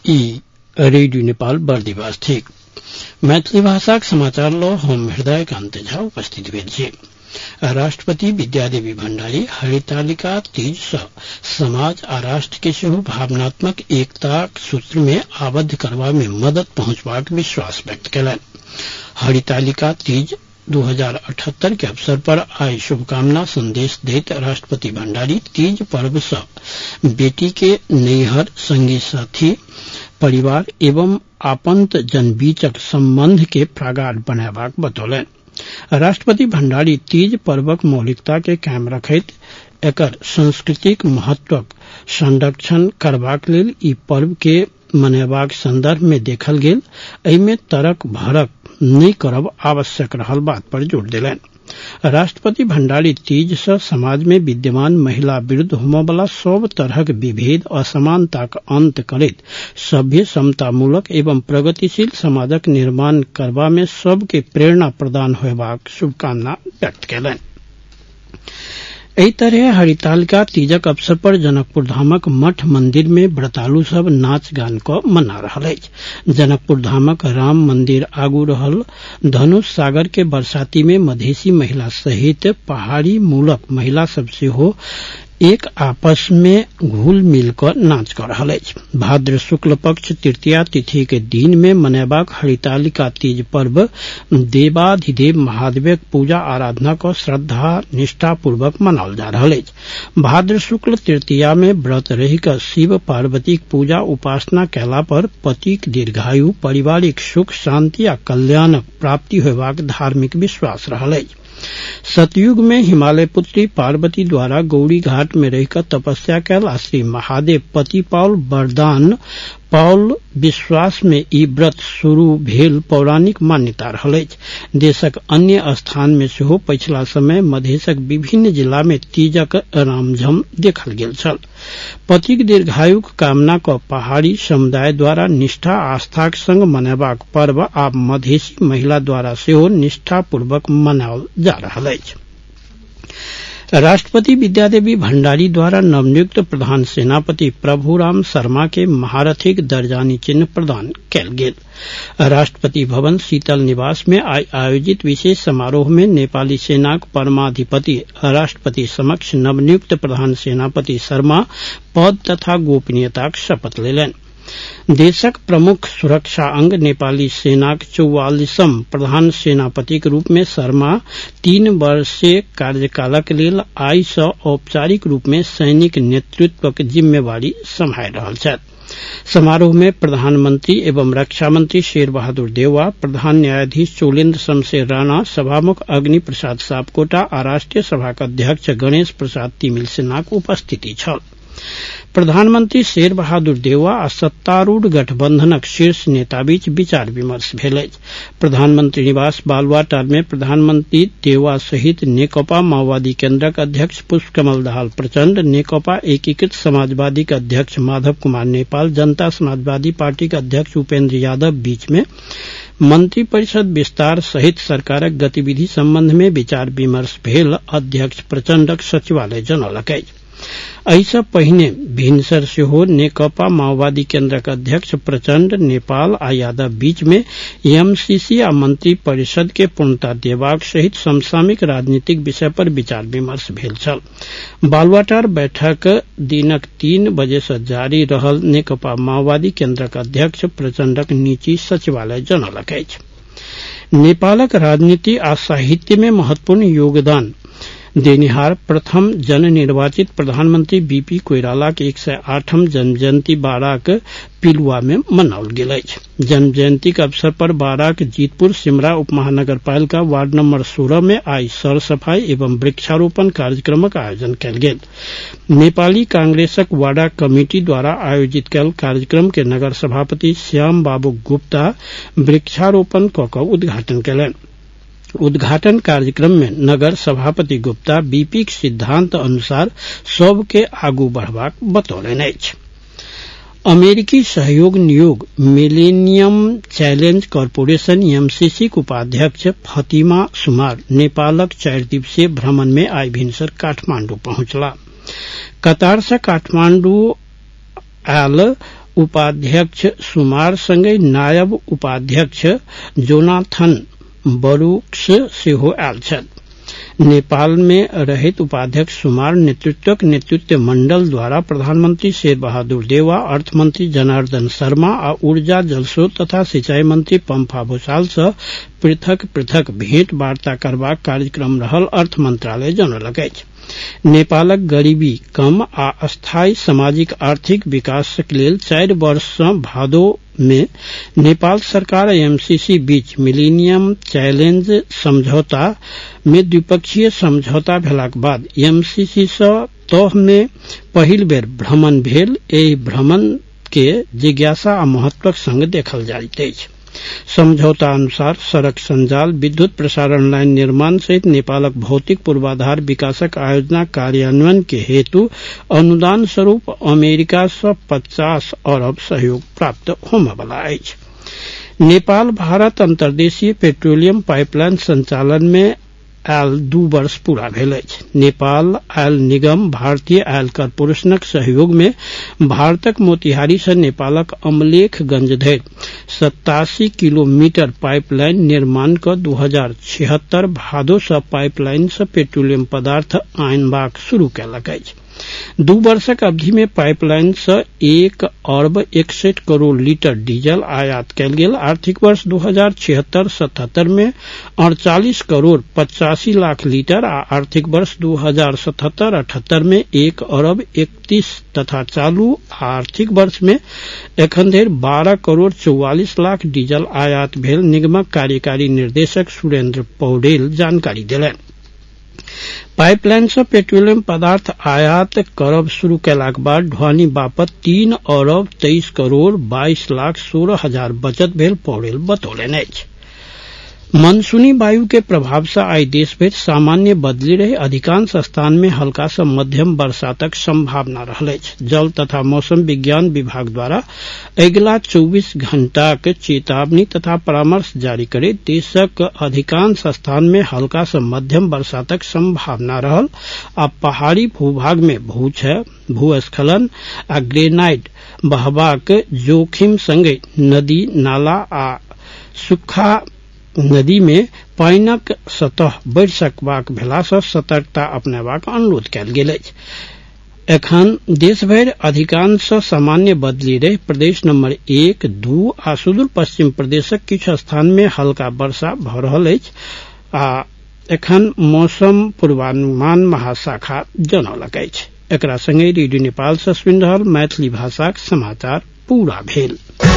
Radio Nepal Bardibas थी मैथिली भाषा समाचार लो हम हृदय कांत झा उपस्थित भेल छे। राष्ट्रपति विद्यादेवी भण्डारी हरितालिका तीज समाज आ राष्ट्र के सेहो भावनात्मक एकता सूत्र में आबद्ध करबा में मदद पहुंचबाक विश्वास व्यक्त कयलनि। हरितालिका तीज 2078 के अवसर पर आई शुभकामना संदेश देत राष्ट्रपति भण्डारी तीज पर्व से बेटी के नैहर संगी साथी परिवार एवं आपंत जन बीचक संबंध के प्रगाढ़ बनाबाक बतौलनि। राष्ट्रपति भण्डारी तीज पर्वक मौलिकता के कायम रखैत एकर सांस्कृतिक महत्वक संरक्षण करबाक लेल ई पर्व के मनेबाक संदर्भ में देखल गेल एहिमे तरक भरक नहीं करब आवश्यक रहल बात पर जोर देलनि। राष्ट्रपति भण्डारी तीज से समाज में विद्यमान महिला विरुद्ध होमवला सब तरहक विभेद असमानताक अंत करैत सभ्य समतामूलक एवं प्रगतिशील समाजक निर्माण करबा में सबके प्रेरणा प्रदान होयबाक शुभकामना व्यक्त कयलनि। एहि तरह हरितालिका तीजक अवसर पर जनकपुर धामक मठ मंदिर में व्रतालु सब नाच गान क मना रहल अछि। जनकपुर धामक राम मंदिर आगू रहल धनुष सागर के बरसाती में मधेसी महिला सहित पहाड़ी मूलक महिला सब सेहो एक आपस में घुल मिल कर नाच कर रहल अछि। भाद्र शुक्ल पक्ष तृतीया तिथि के दिन में मनेबाक हरितालिका तीज पर्व देवाधिदेव महादेवक पूजा आराधना को श्रद्धा निष्ठा पूर्वक मनाओल जा रहल अछि। भाद्र शुक्ल तृतीया में व्रत रहि क शिव पार्वती पूजा उपासना कैला पर पतिक दीर्घायु पारिवारिक सुख शांति आ कल्याणक प्राप्ति होयबाक धार्मिक विश्वास रहल अछि। सतयुग में हिमालय पुत्री पार्वती द्वारा गौरी घाट में रहकर तपस्या कैल आ श्री महादेव पति पाउल वरदान पाउल विश्वास में ई व्रत शुरू भेल पौराणिक मान्यता रहल अछि। देशक अन्य स्थान में सेहो पछिला समय मधेशक विभिन्न जिला में तीजक रामझम देखल गेल छल। पतिक दीर्घायुक कामना क पहाड़ी समुदाय द्वारा निष्ठा आस्थाक संग मनेबाक पर्व आब मधेसी महिला द्वारा सेहो निष्ठापूर्वक मनाओल जा रहल अछि। राष्ट्रपति विद्यादेवी भण्डारी द्वारा नवनियुक्त प्रधान सेनापति प्रभुराम शर्मा के महारथिक दर्जानी चिन्ह प्रदान कयल गेल। राष्ट्रपति भवन शीतल निवास में आयोजित विशेष समारोह में नेपाली सेनाक परमाधिपति राष्ट्रपति समक्ष नवनियुक्त प्रधान सेनापति शर्मा पद तथा गोपनीयताक शपथ लेलनि। देशक प्रमुख सुरक्षा अंग नेपाली सेनाक 44म प्रधान सेनापति के रूप में शर्मा 3 वर्षीय कार्यकालक लेल आइ सँ औपचारिक रूप में सैनिक नेतृत्वक जिम्मेवारी सम्हारि रहल छथि। समारोह में प्रधानमंत्री एवं रक्षा मंत्री शेर बहादुर देउवा, प्रधान न्यायाधीश चोलेन्द्र शमशेर राणा, सभामुख अग्नि प्रसाद सापकोटा आ राष्ट्रीय सभाक अध्यक्ष गणेश प्रसाद तिमिल सेनाक उपस्थिति छल। प्रधानमंत्री शेर बहादुर देउवा आ सत्तारूढ़ गठबंधनक शीर्ष नेता बीच विचार विमर्श भेल अछि। प्रधानमंत्री निवास बालुआटार में प्रधानमंत्री देउवा सहित नेकपा माओवादी केन्द्रक अध्यक्ष पुष्पकमल दाहाल प्रचण्ड, नेकपा एकीकृत समाजवादी के अध्यक्ष माधव कुमार नेपाल, जनता समाजवादी पार्टी के अध्यक्ष उपेन्द्र यादव बीच में मंत्रिपरिषद विस्तार सहित सरकारक गतिविधि संबंध में विचार विमर्श भेल अध्यक्ष प्रचण्डक सचिवालय जनौलक अछि। एहि सँ पहिने भिनसर सेहो नेकपा माओवादी केन्द्रक अध्यक्ष प्रचण्ड, नेपाल आ यादव बीच में एमसीसी आ मंत्री परिषद के पूर्णता देबाक सहित समसामयिक राजनीतिक विषय पर विचार विमर्श भेल छल। बालुआटार बैठक दिनक 3 बजे से जारी रहल नेकपा माओवादी केन्द्रक अध्यक्ष प्रचण्डक निजी सचिवालय जनौलक अछि। नेपालक राजनीति आ साहित्य में महत्वपूर्ण योगदान देनिहार प्रथम जन निर्वाचित प्रधानमंत्री बीपी कोइराला के 108म जन्म जयंती बाराक पिलुआ में मनाओल गेल अछि। जन्म जयंती के अवसर पर बाराक जीतपुर सिमरा उपमहानगर पालिका वार्ड नंबर 16 में आई सर सफाई एवं वृक्षारोपण कार्यक्रमक आयोजन कयल गेल। नेपाली कांग्रेसक वाडा कमिटी द्वारा आयोजित कयल कार्यक्रम के नगर सभापति श्याम बाबू गुप्ता वृक्षारोपण क क उद्घाटन कयलनि। उद्घाटन कार्यक्रम में नगर सभापति गुप्ता बीपी के सिद्धांत अनुसार सबके आगू बढ़बाक बतौलनि अछि। अमेरिकी सहयोग नियोग मिलेनियम चैलेंज कॉरपोरेशन एमसीसी के उपाध्यक्ष फातिमा सुमार नेपालक 4 दिवसीय भ्रमण में आई भिनसर काठमांडू पहुंचला। कतार से काठमांडू आयल उपाध्यक्ष सुमार संगे नायब उपाध्यक्ष जोनाथन बरूक्स सेहो आयल छथि। नेपाल में रहित उपाध्यक्ष सुमार नेतृत्वक नेतृत्व मंडल द्वारा प्रधानमंत्री शेर बहादुर देवा, अर्थमंत्री जनार्दन शर्मा आ ऊर्जा जलस्रोत तथा सिंचाई मंत्री पंफा भूषाल सँ पृथक पृथक भेंट वार्ता करबाक कार्यक्रम रहल अर्थ मंत्रालय जनौलक अछि। नेपालक गरीबी कम आ स्थायी सामाजिक आर्थिक विकासक लेल 4 वर्ष सँ भादो में नेपाल सरकार आ एमसीसी बीच मिलेनियम चैलेंज समझौता में द्विपक्षीय समझौता भेलाक बाद एमसीसी सँ तह में पहिल बेर भ्रमण भेल। एहि भ्रमण के जिज्ञासा आ महत्वक संग देखल जाइत अछि। समझौता अनुसार सड़क संजाल, विद्युत प्रसारण लाइन निर्माण सहित नेपालक भौतिक पूर्वाधार विकासक आयोजना कार्यान्वयन के हेतु अनुदान स्वरूप अमेरिका सँ 50 अरब सहयोग प्राप्त होमयवला अछि। नेपाल भारत अंतर्देशीय पेट्रोलियम पाइपलाइन संचालन में आयल 2 वर्ष पूरा भेल अछि। नेपाल आयल निगम भारतीय आयल कॉर्पोरेशनक सहयोग में भारतक मोतिहारी से नेपालक अमलेखगंज धरि 87 किलोमीटर पाइपलाइन निर्माण क 2076 भादो सँ पाइपलाइन से पेट्रोलियम पदार्थ आनबाक शुरू कयलक अछि। 2 वर्षक अवधि में पाइपलाइन से 1 अरब 61 करोड़ लीटर डीजल आयात कयल गेल। आर्थिक वर्ष 2076-77 में 48 करोड़ 85 लाख लीटर आ आर्थिक वर्ष 2077-78 में 1 अरब 31 तथा चालू आर्थिक वर्ष में एखन धरि 12 करोड़ 44 लाख डीजल आयात भेल निगमक कार्यकारी निर्देशक सुरेंद्र पौडेल जानकारी देलनि। पाइपलाइन से पेट्रोलियम पदार्थ आयात करब शुरू कैलाक बाद ढुआनी बापत 3 अरब 23 करोड़ 22 लाख 16 हजार बचत भेल पौडेल बतौलनि अछि। मानसूनी वायु के प्रभाव से आई देश भरि सामान्य बदली रही अधिकांश स्थान में हल्का से मध्यम बरसातक संभावना रहल अछि। जल तथा मौसम विज्ञान विभाग द्वारा अगिला 24 घंटाक चेतावनी तथा परामर्श जारी करैत देशक अधिकांश स्थान में हल्का से मध्यम बरसातक संभावना रहल आ पहाड़ी भूभाग में भूक्षय, भूस्खलन आ ग्रेनाइट बहबाक जोखिम संगे नदी नाला आ सुखा नदी में पानिक सतह बढ़ि सकबाक भेला सँ सतर्कता अपनेबाक अनुरोध कयल गेल अछि। एखन देश भरि अधिकांश सामान्य बदली रही प्रदेश नंबर 1, 2 आ सुदूर पश्चिम प्रदेशक किछु स्थान में हल्का वर्षा भ रहल अछि आ एखन मौसम पूर्वानुमान महाशाखा जनौलक अछि। एकरा संगे रेडियो नेपाल सँ सुनि रहल मैथिली भाषाक समाचार पूरा भेल।